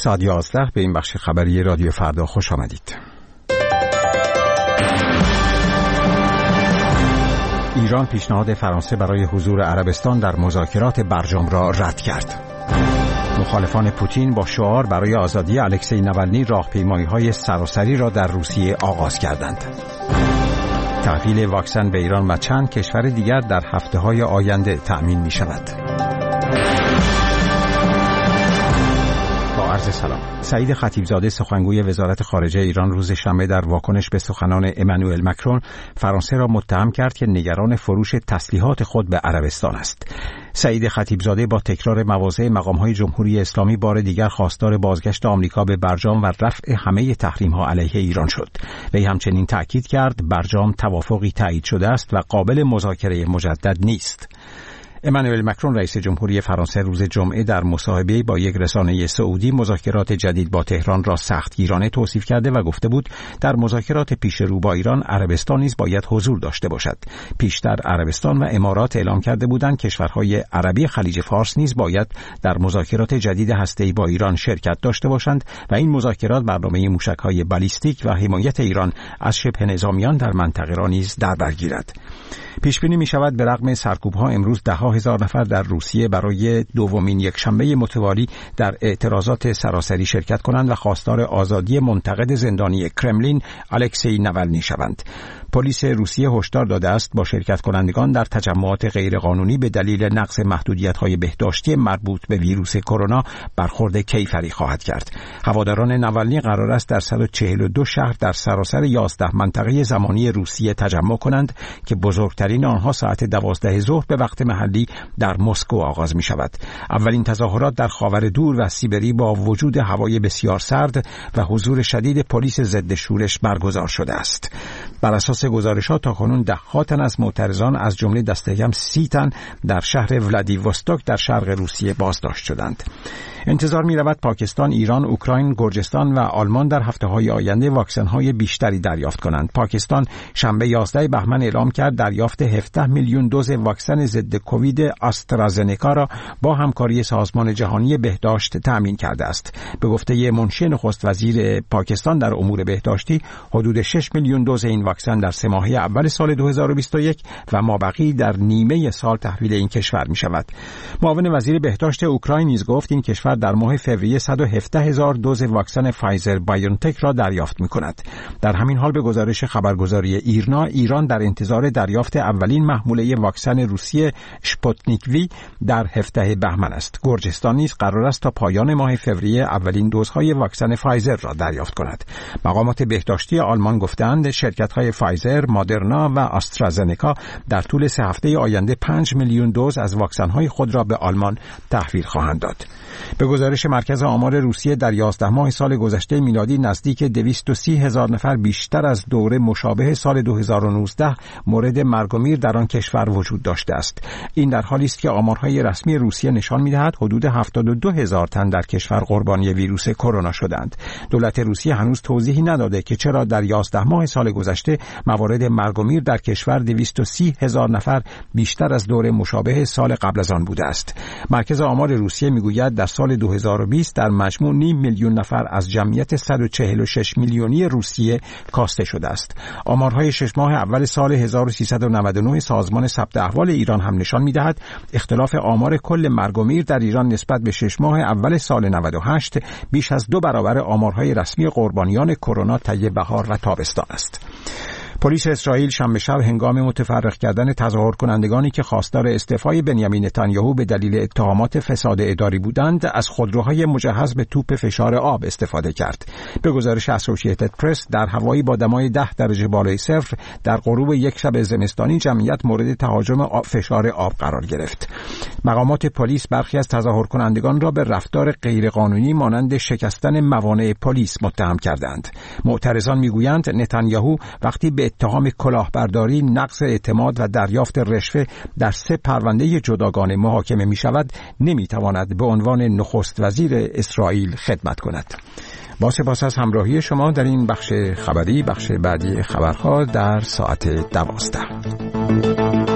ساعت 11 به این بخش خبری رادیو فردا خوش آمدید. ایران پیشنهاد فرانسه برای حضور عربستان در مذاکرات برجام را رد کرد. مخالفان پوتین با شعار برای آزادی الکسی ناولنی راهپیمایی‌های سراسری را در روسیه آغاز کردند. تحویل واکسن به ایران و چند کشور دیگر در هفته‌های آینده تأمین می‌شود. عرض سلام. سعید خطیبزاده سخنگوی وزارت خارجه ایران روز شنبه در واکنش به سخنان امانوئل مکرون فرانسه را متهم کرد که نگران فروش تسلیحات خود به عربستان است. سعید خطیبزاده با تکرار مواضع مقام‌های جمهوری اسلامی بار دیگر خواستار بازگشت آمریکا به برجام و رفع همه تحریم‌ها علیه ایران شد. وی همچنین تأکید کرد برجام توافقی تایید شده است و قابل مذاکره مجدد نیست. امانوئل مکرون رئیس جمهوری فرانسه روز جمعه در مصاحبه با یک رسانه سعودی مذاکرات جدید با تهران را سختگیرانه توصیف کرده و گفته بود در مذاکرات پیش رو با ایران عربستان نیز باید حضور داشته باشد. پیشتر عربستان و امارات اعلام کرده بودند کشورهای عربی خلیج فارس نیز باید در مذاکرات جدید هسته‌ای با ایران شرکت داشته باشند و این مذاکرات برنامه موشک‌های بالیستیک و حمایت ایران از شبه نظامیان در منطقه را نیز در بر گیرد. پیش بینی می شود به رغم سرکوب‌ها امروز ده‌ها هزار نفر در روسیه برای دومین یکشنبه متوالی در اعتراضات سراسری شرکت کنند و خواستار آزادی منتقد زندانی کرملین الکسی ناولنی شوند. پلیس روسیه هشدار داده است با شرکت کنندگان در تجمعات غیرقانونی به دلیل نقض محدودیت‌های بهداشتی مربوط به ویروس کرونا برخورد کیفری خواهد کرد. هواداران ناولنی قرار است در 142 شهر در سراسر 11 منطقه زمانی روسیه تجمع کنند که بزرگترین آنها ساعت 12 ظهر به وقت محلی در مسکو آغاز می شود. اولین تظاهرات در خاور دور و سیبری با وجود هوای بسیار سرد و حضور شدید پلیس ضد شورش برگزار شده است. بر اساس گزارش‌ها تاکنون ده‌ها تن از معترضان از جمله دست کم 30 تن در شهر ولادیوستوک در شرق روسیه بازداشت شدند. انتظار می‌رود پاکستان، ایران، اوکراین، گرجستان و آلمان در هفته‌های آینده واکسن‌های بیشتری دریافت کنند. پاکستان شنبه 11 بهمن اعلام کرد دریافت 17 میلیون دوز واکسن ضد کووید آسترازنکا را با همکاری سازمان جهانی بهداشت تأمین کرده است. به گفته منشی نخست وزیر پاکستان در امور بهداشتی، حدود 6 میلیون دوز این واکسن در 3 ماهه اول سال 2021 و مابقی در نیمه سال تحویل این کشور می‌شود. معاون وزیر بهداشت اوکراین نیز گفت این کشور در ماه فوریه 117,000 دوز واکسن فایزر بایونتک را دریافت می‌کند. در همین حال به گزارش خبرگزاری ایرنا، ایران در انتظار دریافت اولین محموله واکسن روسیه اسپوتنیک وی در 17 بهمن است. گرجستان نیز قرار است تا پایان ماه فوریه اولین دوزهای واکسن فایزر را دریافت کند. مقامات بهداشتی آلمان گفتند شرکت‌های فایزر، مادرنا و آسترازنکا در طول 3 هفته آینده 5 میلیون دوز از واکسن‌های خود را به آلمان تحویل خواهند داد. به گزارش مرکز آمار روسیه در 11 ماه سال گذشته میلادی نزدیک 230,000 نفر بیشتر از دوره مشابه سال 2019 مورد مرگ و میر در آن کشور وجود داشته است. این در حالی است که آمارهای رسمی روسیه نشان می‌دهد حدود 72,000 تن در کشور قربانی ویروس کرونا شدند. دولت روسیه هنوز توضیحی نداده که چرا در 11 ماه سال گذشته موارد مرگ و میر در کشور 230,000 نفر بیشتر از دوره مشابه سال قبل از آن بوده است. مرکز آمار روسیه میگوید در سال 2020 در مجموع 5 میلیون نفر از جمعیت 146 میلیونی روسیه کاسته شده است. آمارهای 6 ماه اول سال 1399 سازمان ثبت احوال ایران هم نشان می‌دهد اختلاف آمار کل مرگ و میر در ایران نسبت به 6 ماه اول سال 98 بیش از 2 برابر آمارهای رسمی قربانیان کرونا طی بهار و تابستان است. پلیس اسرائیل شنبه شب هنگام متفرق کردن تظاهر کنندگانی که خواستار استعفای بنیامین نتانیاهو به دلیل اتهامات فساد اداری بودند از خودروهای مجهز به توپ فشار آب استفاده کرد. به گزارش اسوسییتد پرس در هوایی با دمای 10 درجه بالای صفر در غروب یک شب زمستانی جمعیت مورد تهاجم فشار آب قرار گرفت. مقامات پلیس برخی از تظاهر کنندگان را به رفتار غیرقانونی مانند شکستن موانع پلیس متهم کردند. معترضان میگویند نتانیاهو وقتی به اتهام کلاهبرداری، نقض اعتماد و دریافت رشوه در 3 پرونده جداگانه محاکمه می شود، نمی تواند به عنوان نخست وزیر اسرائیل خدمت کند. با سپاس از همراهی شما در این بخش خبری، بخش بعدی خبرها در ساعت 12.